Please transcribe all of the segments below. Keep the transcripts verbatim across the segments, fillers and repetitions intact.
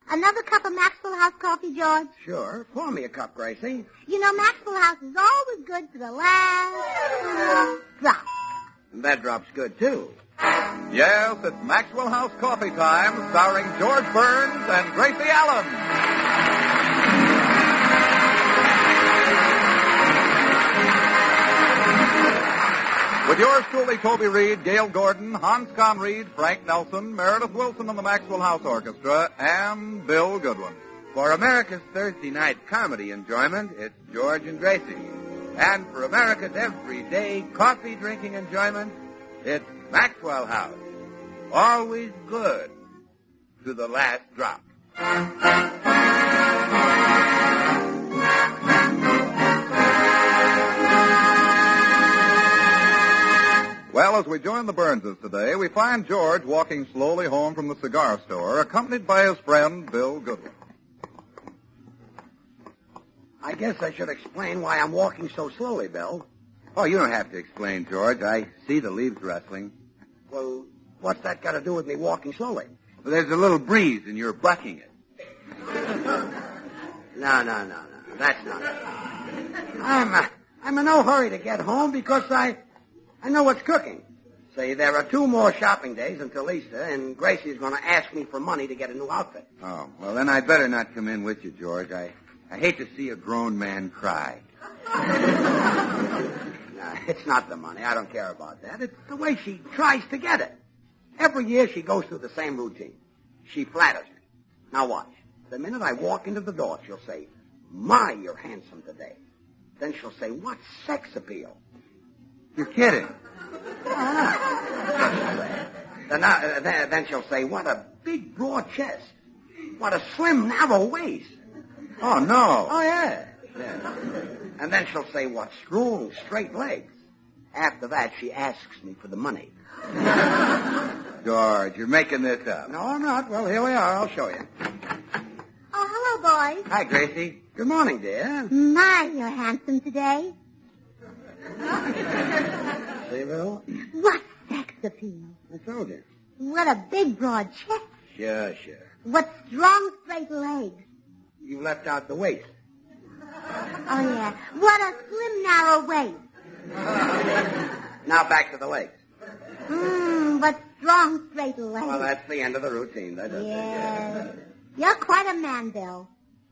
Another cup of Maxwell House coffee, George? Sure. Pour me a cup, Gracie. You know, Maxwell House is always good to the last drop. And that drop's good, too. Yes, it's Maxwell House Coffee Time, starring George Burns and Gracie Allen. With yours truly, Toby Reed, Gail Gordon, Hans Conried, Frank Nelson, Meredith Wilson and the Maxwell House Orchestra, and Bill Goodwin. For America's Thursday night comedy enjoyment, it's George and Gracie. And for America's everyday coffee-drinking enjoyment, it's Maxwell House. Always good to the last drop. Well, as we join the Burnses today, we find George walking slowly home from the cigar store, accompanied by his friend, Bill Goodwin. I guess I should explain why I'm walking so slowly, Bill. Oh, you don't have to explain, George. I see the leaves rustling. Well, what's that got to do with me walking slowly? Well, there's a little breeze and you're bucking it. no, no, no, no. That's not it. I'm, uh, I'm in no hurry to get home because I, I know what's cooking. See, there are two more shopping days until Easter, and Gracie's going to ask me for money to get a new outfit. Oh, well, then I'd better not come in with you, George. I, I hate to see a grown man cry. No, it's not the money. I don't care about that. It's the way she tries to get it. Every year she goes through the same routine. She flatters me. Now watch. The minute I walk into the door, she'll say, "My, you're handsome today." Then she'll say, "What sex appeal?" You're kidding. Oh, then, uh, then, then she'll say, "What a big, broad chest. What a slim, narrow waist." Oh, no. Oh, yeah. yeah. And then she'll say, "What strong, straight legs." After that, she asks me for the money. George, you're making this up. No, I'm not. Well, here we are. I'll show you. Oh, hello, boys. Hi, Gracie. Good morning, dear. My, you're handsome today. See, Bill? What sex appeal? I told you. What a big, broad chest. Sure, sure. What strong, straight legs. You left out the waist. Oh, yeah. What a slim, narrow waist. Now back to the legs. Mmm, what strong, straight legs. Well, that's the end of the routine. That does yes. It. You're quite a man, Bill.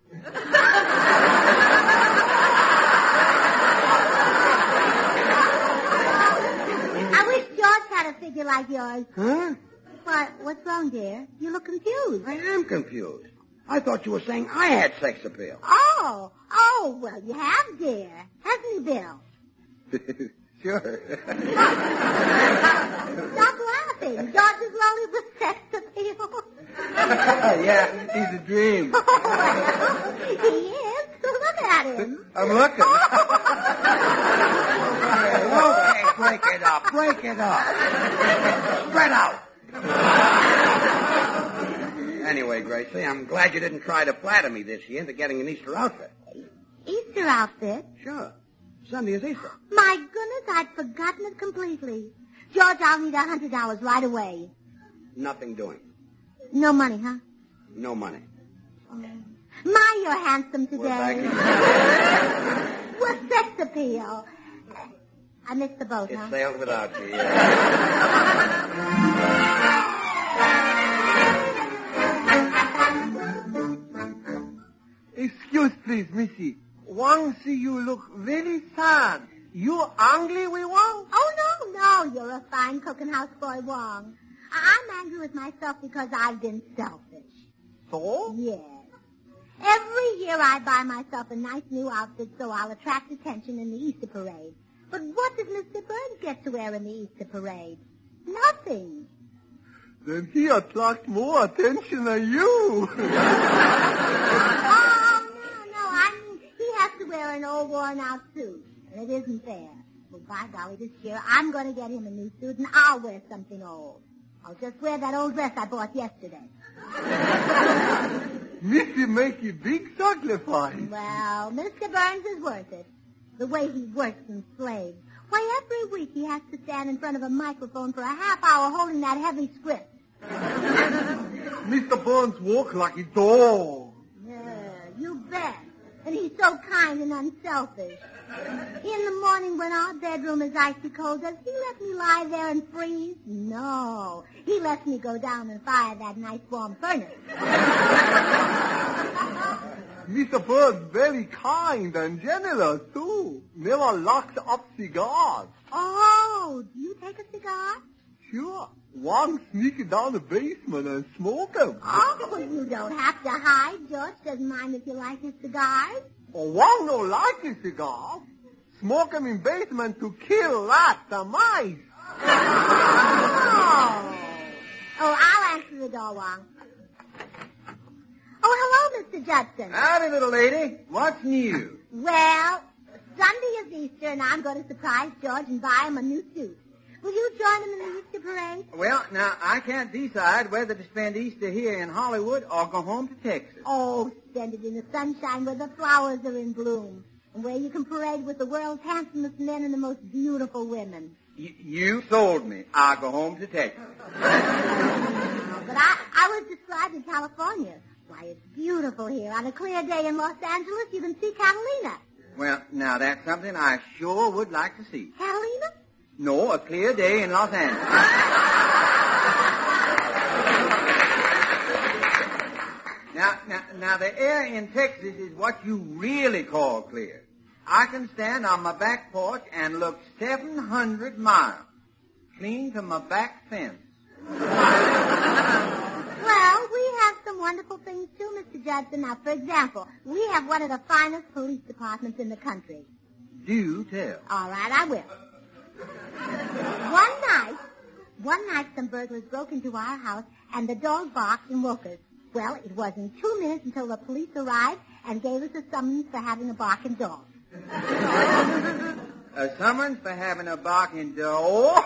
I wish George had a figure like yours. Huh? What? What's wrong, dear? You look confused. I am confused. I thought you were saying I had sex appeal. Oh. Oh, well, you have, dear. Hasn't he, Bill? Sure. Stop laughing. George is loaded with sex appeal. Yeah, he's a dream. Oh, he is. Look at him. I'm looking. Okay, break it up. Break it up. Spread out. Anyway, Gracie, I'm glad you didn't try to flatter me this year into getting an Easter outfit. Easter outfit? Sure. Sunday is Easter. My goodness, I'd forgotten it completely. George, I'll need a hundred dollars right away. Nothing doing. No money, huh? No money. Oh. My, you're handsome today. We're back in What sex appeal? I missed the boat, it huh? It sailed without you, yeah. Excuse, please, Missy. Wang see you look very sad. You angry with Wang? Oh, no, no. You're a fine cooking houseboy, Wong. I'm angry with myself because I've been selfish. So? Yes. Every year I buy myself a nice new outfit so I'll attract attention in the Easter parade. But what does Mister Burns get to wear in the Easter parade? Nothing. Then he attracts more attention than you. Oh, no, no. I mean, he has to wear an old worn-out suit. And it isn't fair. Well, by golly, this year I'm going to get him a new suit and I'll wear something old. I'll just wear that old dress I bought yesterday. Missy make a big sacrifice. Well, Mister Burns is worth it. The way he works and slaves. Why, every week he has to stand in front of a microphone for a half hour holding that heavy script. Mister Burns walk like a dog. Yeah, you bet. And he's so kind and unselfish. In the morning when our bedroom is icy cold, does he let me lie there and freeze? No. He lets me go down and fire that nice warm furnace. Mister Burns very kind and generous, too. Never locks up cigars. Oh, do you take a cigar? Sure. One sneak down the basement and smoke 'em. Oh, you don't have to hide. George doesn't mind if you like his cigars. Oh, one no like a cigar. Smoke 'em in basement to kill rats and mice. Oh. Oh, I'll answer the door, Wong. Oh, hello, Mister Judson. Howdy, little lady. What's new? Well, Sunday is Easter, and I'm going to surprise George and buy him a new suit. Will you join him in the Easter parade? Well, now, I can't decide whether to spend Easter here in Hollywood or go home to Texas. Oh, spend it in the sunshine where the flowers are in bloom, and where you can parade with the world's handsomest men and the most beautiful women. Y- you sold me. I'll go home to Texas. But I, I was describing California. Why, it's beautiful here. On a clear day in Los Angeles, you can see Catalina. Well, now, that's something I sure would like to see. Catalina? No, a clear day in Los Angeles. now, now, now, the air in Texas is what you really call clear. I can stand on my back porch and look seven hundred miles, clean to my back fence. Well, we have some wonderful things, too, Mister Judson. Now, for example, we have one of the finest police departments in the country. Do tell. All right, I will. One night, one night some burglars broke into our house, and the dog barked and woke us. Well, it wasn't two minutes until the police arrived and gave us a summons for having a barking dog. A summons for having a barking dog?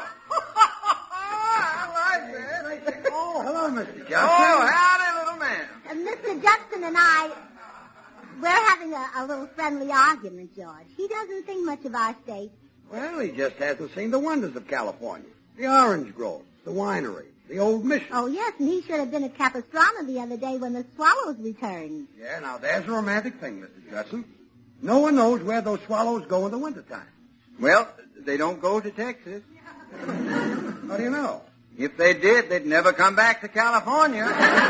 I like that. Oh, hello, Mister Johnson. Oh, howdy, little man. Uh, Mister Judson and I, we're having a, a little friendly argument, George. He doesn't think much of our state. Well, he just hasn't seen the wonders of California. The orange groves, the winery, the old mission. Oh, yes, and he should have been at Capistrano the other day when the swallows returned. Yeah, now there's a romantic thing, Mister Judson. No one knows where those swallows go in the wintertime. Well, they don't go to Texas. How do you know? If they did, they'd never come back to California.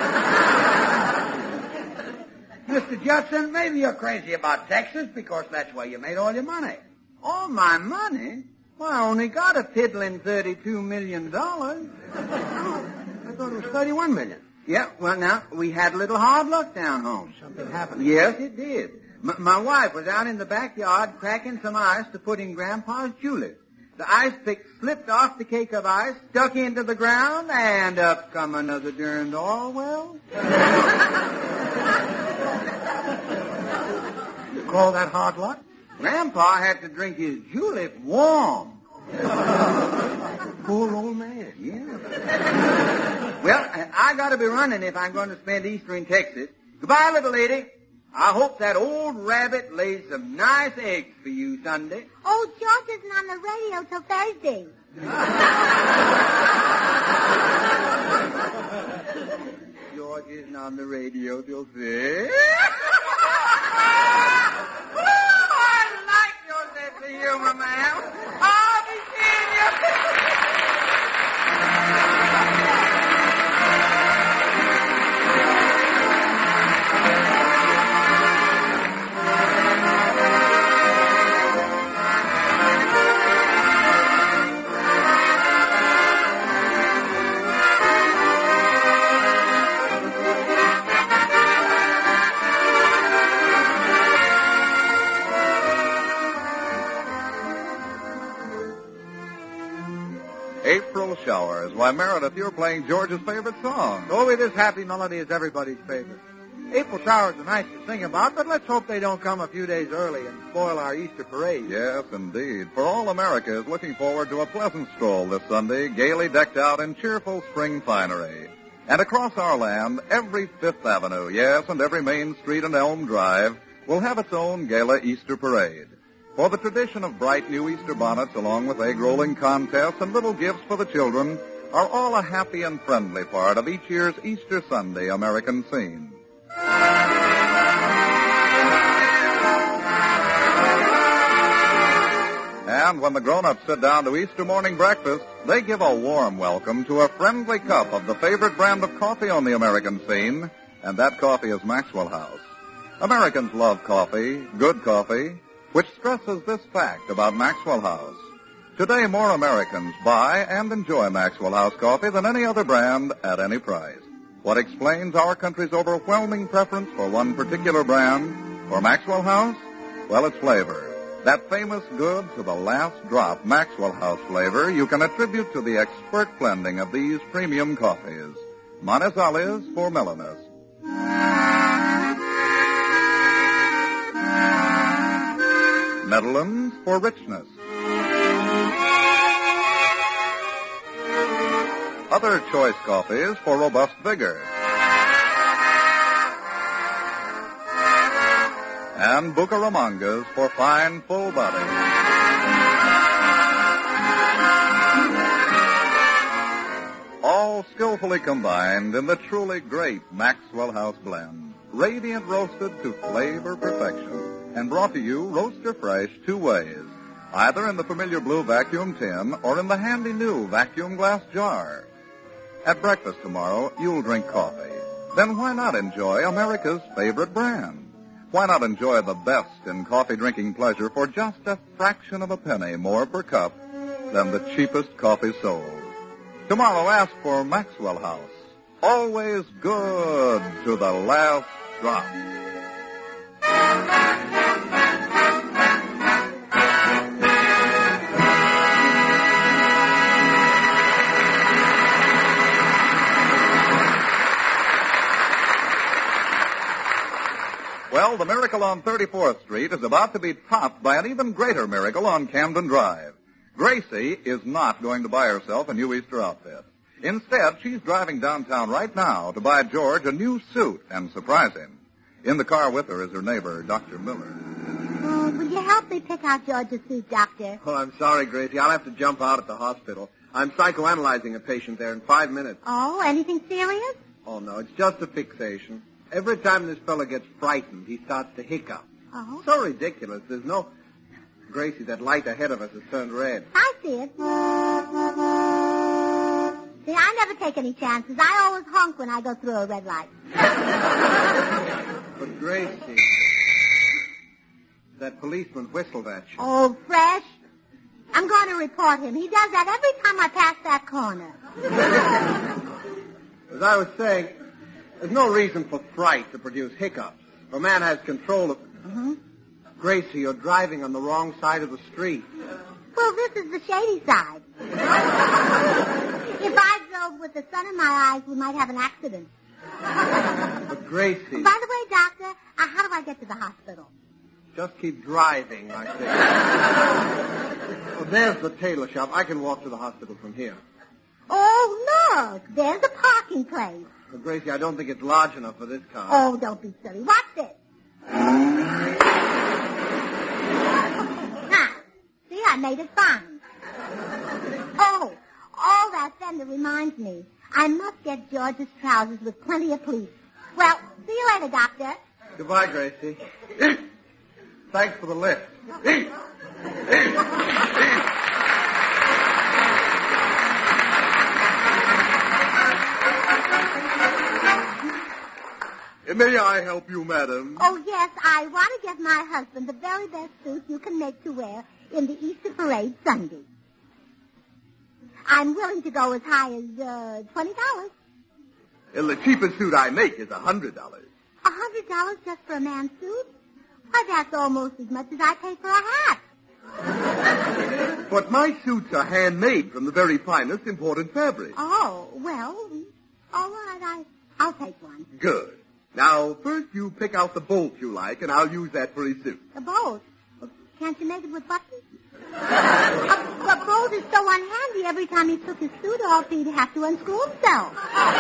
Mister Judson, maybe you're crazy about Texas because that's where you made all your money. All my money? Well, I only got a piddling thirty-two million dollars. Oh, I thought it was thirty-one million. Yeah, well, now, we had a little hard luck down home. Something happened. Yes, it did. M- my wife was out in the backyard cracking some ice to put in Grandpa's julep. The ice pick slipped off the cake of ice, stuck into the ground, and up come another darned oil well. You call that hard luck? Grandpa had to drink his julep warm. Poor old man. Yeah. Well, I got to be running if I'm going to spend Easter in Texas. Goodbye, little lady. I hope that old rabbit lays some nice eggs for you Sunday. Oh, George isn't on the radio till Thursday. George isn't on the radio till Thursday. I like your sense of humor, ma'am. I'll be seeing you. April Showers. Why, Meredith, you're playing George's favorite song. Toby, this happy melody is everybody's favorite. April showers are nice to sing about, but let's hope they don't come a few days early and spoil our Easter parade. Yes, indeed. For all America is looking forward to a pleasant stroll this Sunday, gaily decked out in cheerful spring finery. And across our land, every Fifth Avenue, yes, and every Main Street and Elm Drive will have its own gala Easter parade. For the tradition of bright new Easter bonnets, along with egg rolling contests and little gifts for the children, are all a happy and friendly part of each year's Easter Sunday American scene. And when the grown-ups sit down to Easter morning breakfast, they give a warm welcome to a friendly cup of the favorite brand of coffee on the American scene, and that coffee is Maxwell House. Americans love coffee, good coffee, which stresses this fact about Maxwell House. Today, more Americans buy and enjoy Maxwell House coffee than any other brand at any price. What explains our country's overwhelming preference for one particular brand, for Maxwell House? Well, it's flavor. That famous good to the last drop Maxwell House flavor you can attribute to the expert blending of these premium coffees. Manizales for mellowness. Netherlands for richness. Other choice coffees for robust vigor. And Bucaramangas for fine, full body. All skillfully combined in the truly great Maxwell House blend. Radiant roasted to flavor perfection. And brought to you roaster fresh two ways. Either in the familiar blue vacuum tin or in the handy new vacuum glass jar. At breakfast tomorrow, you'll drink coffee. Then why not enjoy America's favorite brand? Why not enjoy the best in coffee drinking pleasure for just a fraction of a penny more per cup than the cheapest coffee sold? Tomorrow, ask for Maxwell House. Always good to the last drop. Well, the miracle on thirty-fourth Street is about to be topped by an even greater miracle on Camden Drive. Gracie is not going to buy herself a new Easter outfit. Instead, she's driving downtown right now to buy George a new suit and surprise him. In the car with her is her neighbor, Doctor Miller. Oh, will you help me pick out George's suit, Doctor? Oh, I'm sorry, Gracie. I'll have to jump out at the hospital. I'm psychoanalyzing a patient there in five minutes. Oh, anything serious? Oh, no, it's just a fixation. Every time this fella gets frightened, he starts to hiccup. Oh? So ridiculous. There's no... Gracie, that light ahead of us has turned red. I see it. See, I never take any chances. I always honk when I go through a red light. But, Gracie, that policeman whistled at you. Oh, fresh. I'm going to report him. He does that every time I pass that corner. As I was saying, there's no reason for fright to produce hiccups. If a man has control of... Mm-hmm. Gracie, you're driving on the wrong side of the street. Well, this is the shady side. If I drove with the sun in my eyes, we might have an accident. But, Gracie... By the way, Doctor, uh, how do I get to the hospital? Just keep driving, I think. Oh, there's the tailor shop. I can walk to the hospital from here. Oh, look, there's a parking place. But, Gracie, I don't think it's large enough for this car. Oh, don't be silly. Watch this. Now, see, I made it fine. Oh, all that fender reminds me. I must get George's trousers with plenty of pleats. Well, see you later, Doctor. Goodbye, Gracie. Thanks for the lift. May I help you, madam? Oh, yes, I want to get my husband the very best suit you can make to wear in the Easter Parade Sunday. I'm willing to go as high as uh, twenty dollars. Well, the cheapest suit I make is a hundred dollars. A hundred dollars just for a man's suit? Why, that's almost as much as I pay for a hat. But my suits are handmade from the very finest imported fabric. Oh, well, all right, I, I'll take one. Good. Now, first you pick out the bolt you like, and I'll use that for his suit. A bolt? Well, can't you make it with buttons? a, a bolt is so unhandy. Every time he took his suit off, he'd have to unscrew himself.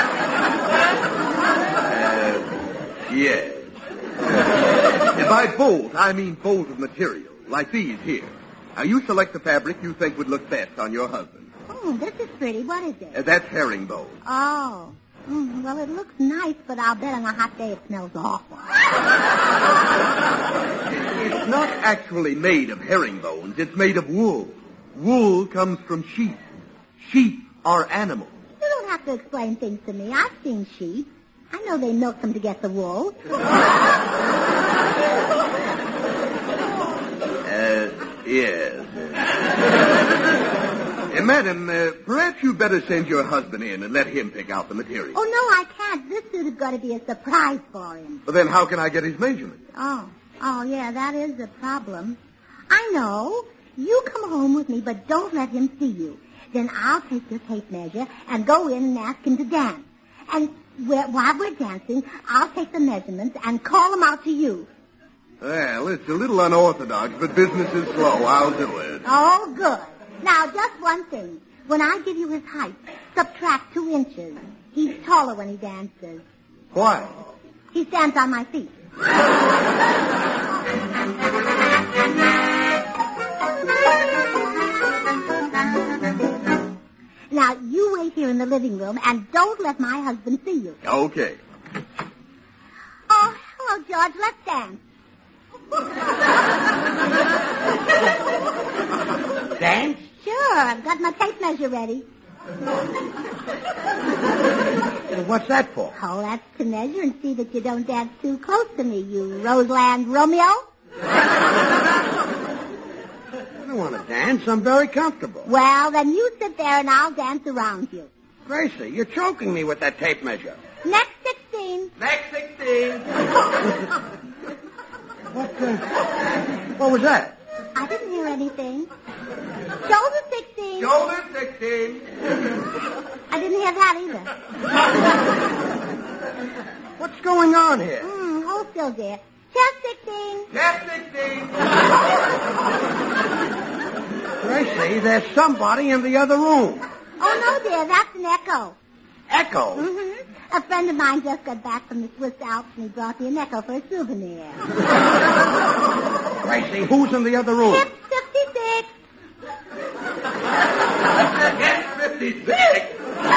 Uh, yes. And by bolt, I mean bolt of material, like these here. Now, you select the fabric you think would look best on your husband. Oh, this is pretty. What is it? Uh, that's herringbone. Oh. Mm, well, it looks nice, but I'll bet on a hot day it smells awful. It's not actually made of herringbones. It's made of wool. Wool comes from sheep. Sheep are animals. You don't have to explain things to me. I've seen sheep. I know they milk them to get the wool. Uh, yes. Uh, madam, uh, perhaps you'd better send your husband in and let him pick out the material. Oh, no, I can't. This suit is going to be a surprise for him. Well, then how can I get his measurements? Oh, oh, yeah, that is a problem. I know. You come home with me, but don't let him see you. Then I'll take your tape measure and go in and ask him to dance. And we're, while we're dancing, I'll take the measurements and call them out to you. Well, it's a little unorthodox, but business is slow. I'll do it. Oh, good. Now, just one thing. When I give you his height, subtract two inches. He's taller when he dances. Why? He stands on my feet. Now, you wait here in the living room and don't let my husband see you. Okay. Oh, hello, George. Let's dance. Dance? Sure, I've got my tape measure ready. Well, what's that for? Oh, that's to measure and see that you don't dance too close to me, you Roseland Romeo. I don't want to dance. I'm very comfortable. Well, then you sit there and I'll dance around you. Gracie, you're choking me with that tape measure. Next sixteen. Next sixteen. What, uh, what was that? I didn't hear anything. Shoulder sixteen. Shoulder sixteen. I didn't hear that either. What's going on here? Hmm, hold still, dear. Chest sixteen. Chest sixteen. Gracie, there's somebody in the other room. Oh, no, dear, that's an echo. Echo? Mm-hmm. A friend of mine just got back from the Swiss Alps and he brought me an echo for a souvenir. Gracie, who's in the other room? Hip fifty-six. Hip fifty-six.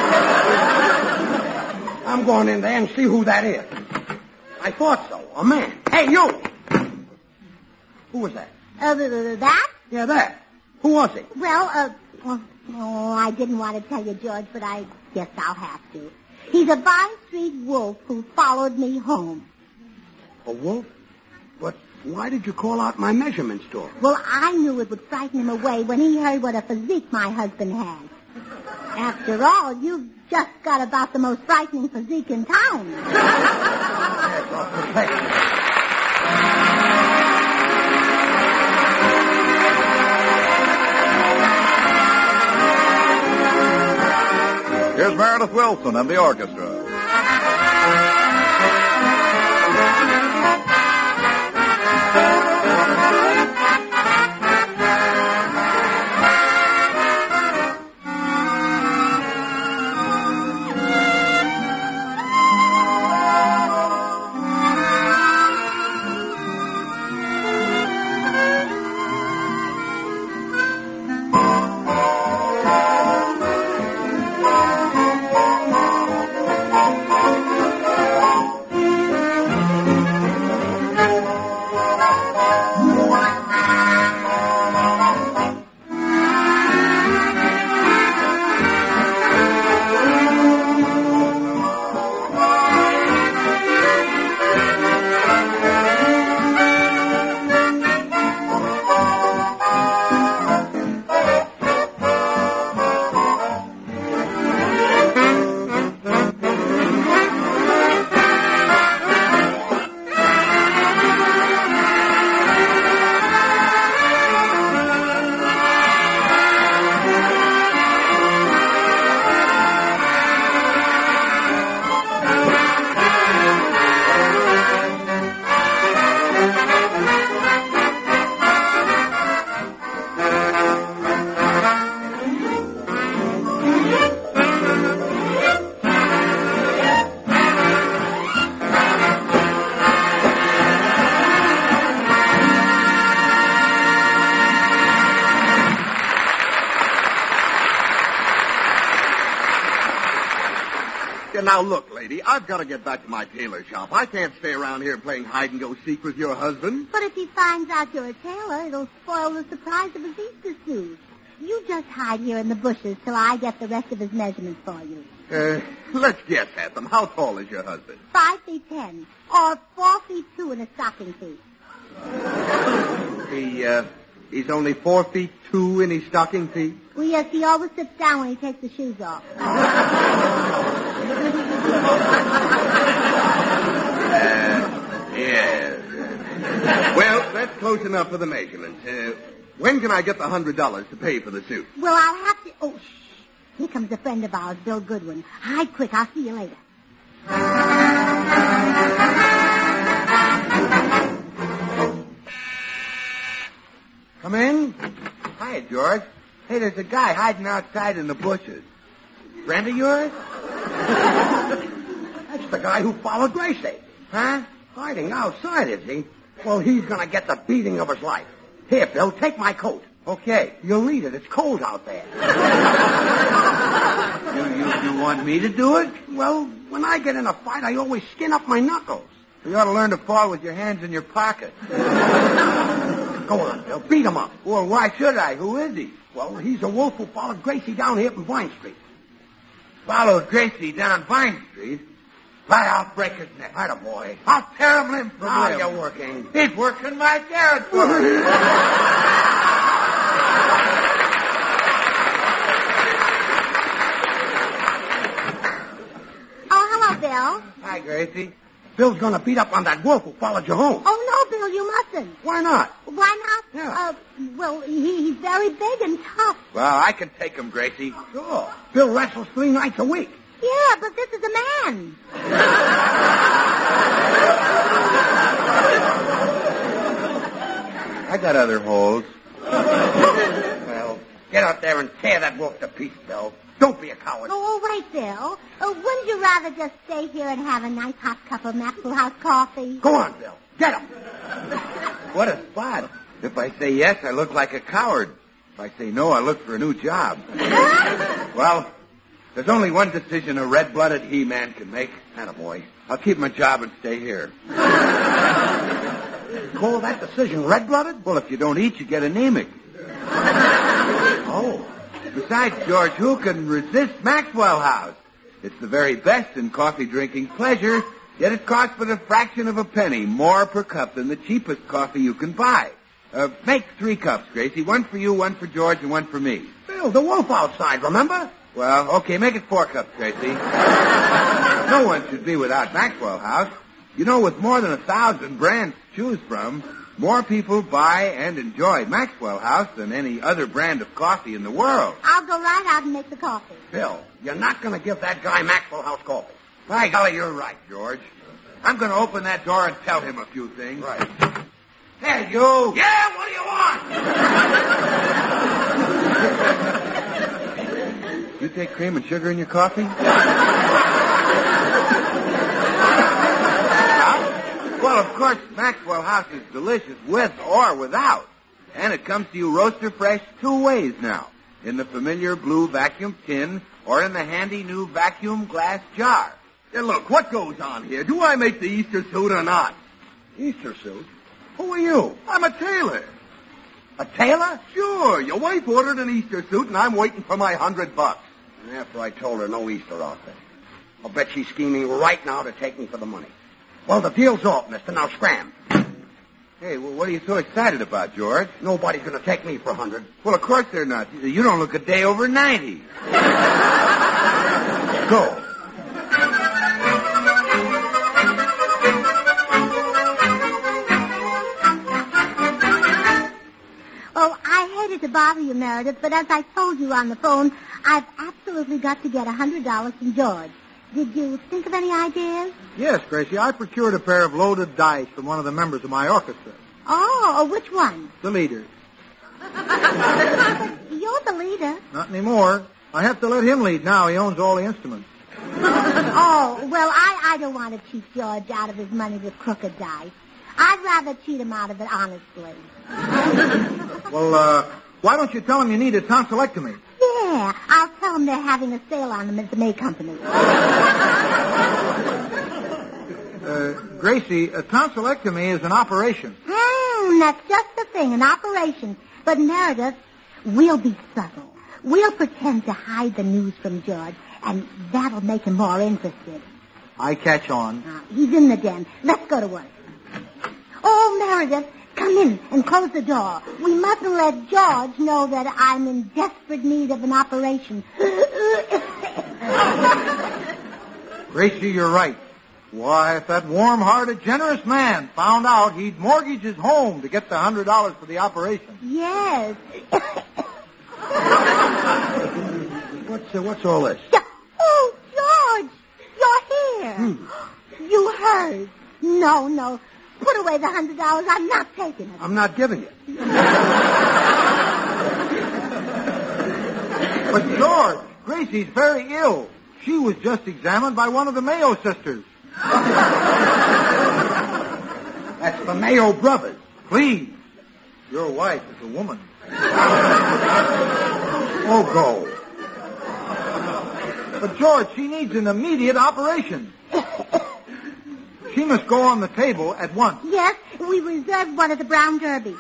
I'm going in there and see who that is. I thought so. A man. Hey, you! Who was that? Uh, that? Yeah, that. Who was he? Well, uh, well, oh, I didn't want to tell you, George, but I guess I'll have to. He's a Vine Street wolf who followed me home. A wolf? But why did you call out my measurements to him? Well, I knew it would frighten him away when he heard what a physique my husband has. After all, you've just got about the most frightening physique in town. Yes, off the plate. Here's Meredith Wilson and the orchestra. Now, look, lady, I've got to get back to my tailor shop. I can't stay around here playing hide-and-go-seek with your husband. But if he finds out you're a tailor, it'll spoil the surprise of his Easter suit. You just hide here in the bushes till I get the rest of his measurements for you. Uh, let's guess at them. How tall is your husband? Five feet ten, or four feet two in a stocking feet. He, uh, he's only four feet two in his stocking feet? Well, yes, he always sits down when he takes the shoes off. Uh, yes. Well, that's close enough for the measurements. Uh, when can I get the hundred dollars to pay for the suit? Well, I'll have to... Oh, shh. Here comes a friend of ours, Bill Goodwin. Hide quick. I'll see you later. Come in. Hi, George. Hey, there's a guy hiding outside in the bushes. Friend of yours? That's the guy who followed Gracie. Huh? Hiding outside, is he? Well, he's going to get the beating of his life. Here, Bill, take my coat. Okay. You'll need it. It's cold out there. You, you, you want me to do it? Well, when I get in a fight, I always skin up my knuckles. You ought to learn to fall with your hands in your pockets. Go on, Bill. Beat him up. Well, why should I? Who is he? Well, he's a wolf who followed Gracie down here from Vine Street. Followed Gracie down Vine Street? Why, I'll break his neck. Atta boy. I'll tear him limb from Now limb. you're working. He's working my territory. Oh, hello, Bill. Hi, Gracie. Bill's going to beat up on that wolf who followed you home. Oh, no, Bill, you mustn't. Why not? Why not? Yeah. Uh, well, he, he's very big and tough. Well, I can take him, Gracie. Sure. Bill wrestles three nights a week. Yeah, but this is a man. I got other holes. Well, get out there and tear that wolf to pieces, Bill. Don't be a coward. Oh, wait, Bill. Uh, wouldn't you rather just stay here and have a nice hot cup of Maxwell House coffee? Go on, Bill. Get him. What a spot. If I say yes, I look like a coward. If I say no, I look for a new job. Well, there's only one decision a red-blooded he-man can make. Attaboy. I'll keep my job and stay here. Call that decision red-blooded? Well, if you don't eat, you get anemic. Oh. Besides, George, who can resist Maxwell House? It's the very best in coffee-drinking pleasure, yet it costs but a fraction of a penny more per cup than the cheapest coffee you can buy. Uh, make three cups, Gracie. One for you, one for George, and one for me. Bill, the wolf outside, remember? Well, okay, make it four cups, Gracie. No one should be without Maxwell House. You know, with more than a thousand brands to choose from, more people buy and enjoy Maxwell House than any other brand of coffee in the world. I'll go right out and make the coffee. Bill, you're not going to give that guy Maxwell House coffee. By golly, you're right, George. I'm going to open that door and tell him a few things. Right. Hey, you! Yeah, what do you want? You take cream and sugar in your coffee? Well, of course, Maxwell House is delicious with or without. And it comes to you roaster fresh two ways now. In the familiar blue vacuum tin or in the handy new vacuum glass jar. Hey, look, what goes on here? Do I make the Easter suit or not? Easter suit? Who are you? I'm a tailor. A tailor? Sure. Your wife ordered an Easter suit, and I'm waiting for my hundred bucks. After I told her no Easter outfit. I'll bet she's scheming right now to take me for the money. Well, the deal's off, mister. Now scram. Hey, well, what are you so excited about, George? Nobody's going to take me for a hundred. Well, of course they're not. You don't look a day over ninety. Go. Oh, I hated to bother you, Meredith, but as I told you on the phone, I've absolutely got to get a hundred dollars from George. Did you think of any ideas? Yes, Gracie. I procured a pair of loaded dice from one of the members of my orchestra. Oh, oh which one? The leader. You're the leader. Not anymore. I have to let him lead now. He owns all the instruments. Oh, well, I, I don't want to cheat George out of his money with crooked dice. I'd rather cheat him out of it honestly. Well, uh, why don't you tell him you need a tonsillectomy? Yeah, I'll tell tell them they're having a sale on them at the May Company. Uh, Gracie, a tonsillectomy is an operation. Hmm, that's just the thing, an operation. But Meredith, we'll be subtle. We'll pretend to hide the news from George, and that'll make him more interested. I catch on. Now, he's in the den. Let's go to work. Oh, Meredith, come in and close the door. We mustn't let George know that I'm in desperate need of an operation. Gracie, you're right. Why, if that warm-hearted, generous man found out he'd mortgage his home to get the hundred dollars for the operation. Yes. What's, uh, what's all this? Oh, George, you're here. Hmm. You heard. No, no. Put away the hundred dollars. I'm not taking it. I'm not giving it. But, George, Gracie's very ill. She was just examined by one of the Mayo sisters. That's the Mayo brothers. Please. Your wife is a woman. Oh, go. But, George, she needs an immediate operation. She must go on the table at once. Yes, we reserved one at the Brown Derby.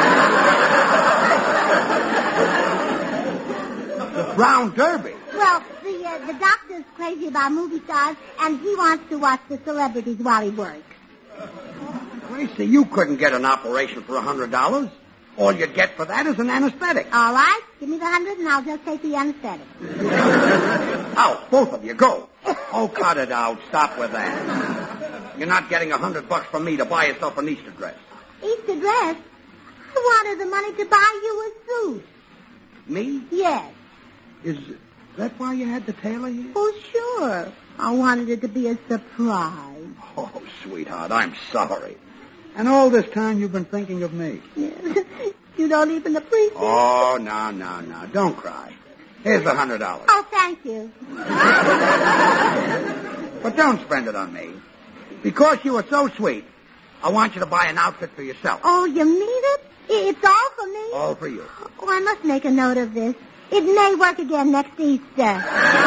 The Brown Derby? Well, the uh, the doctor's crazy about movie stars, and he wants to watch the celebrities while he works. Gracie, you couldn't get an operation for a hundred dollars. All you'd get for that is an anesthetic. All right, give me the hundred, and I'll just take the anesthetic. Out, both of you, go. Oh, cut it out. Stop with that. You're not getting a hundred bucks from me to buy yourself an Easter dress. Easter dress? I wanted the money to buy you a suit. Me? Yes. Is that why you had the tailor here? Oh, sure. I wanted it to be a surprise. Oh, sweetheart, I'm sorry. And all this time you've been thinking of me. Yes. You don't even appreciate it. Oh, no, no, no. Don't cry. Here's a hundred dollars. Oh, thank you. But don't spend it on me. Because you were so sweet, I want you to buy an outfit for yourself. Oh, you mean it? It's all for me? All for you. Oh, I must make a note of this. It may work again next Easter.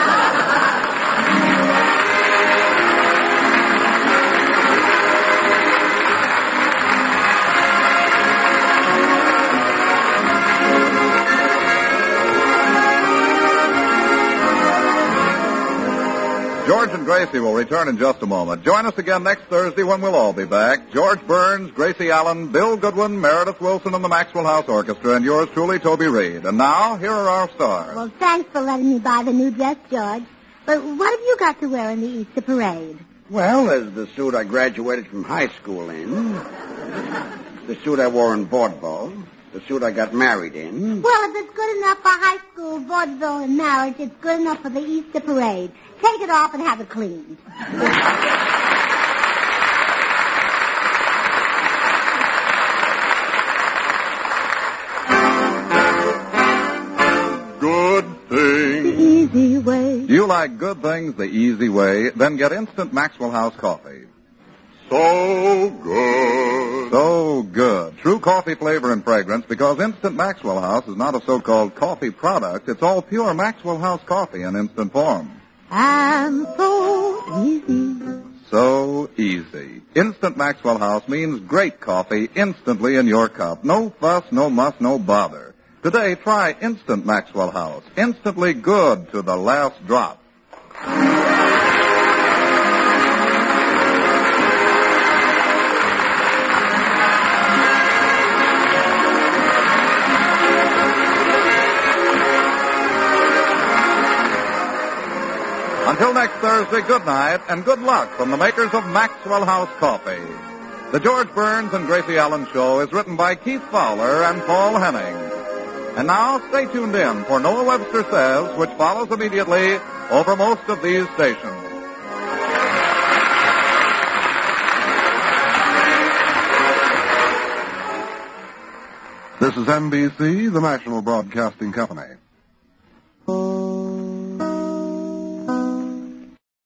George and Gracie will return in just a moment. Join us again next Thursday when we'll all be back. George Burns, Gracie Allen, Bill Goodwin, Meredith Wilson, and the Maxwell House Orchestra, and yours truly, Toby Reed. And now, here are our stars. Well, thanks for letting me buy the new dress, George. But what have you got to wear in the Easter parade? Well, there's the suit I graduated from high school in, the suit I wore in vaudeville, the suit I got married in. Well, if it's good enough for high school, vaudeville, and marriage, it's good enough for the Easter parade. Take it off and have it cleaned. Good thing. The easy way. Do you like good things the easy way? Then get Instant Maxwell House coffee. So good. So good. True coffee flavor and fragrance, because Instant Maxwell House is not a so-called coffee product. It's all pure Maxwell House coffee in instant form. And so easy. So easy. Instant Maxwell House means great coffee instantly in your cup. No fuss, no muss, no bother. Today, try Instant Maxwell House. Instantly good to the last drop. Until next Thursday, good night and good luck from the makers of Maxwell House Coffee. The George Burns and Gracie Allen Show is written by Keith Fowler and Paul Henning. And now, stay tuned in for Noah Webster Says, which follows immediately over most of these stations. This is N B C, the National Broadcasting Company.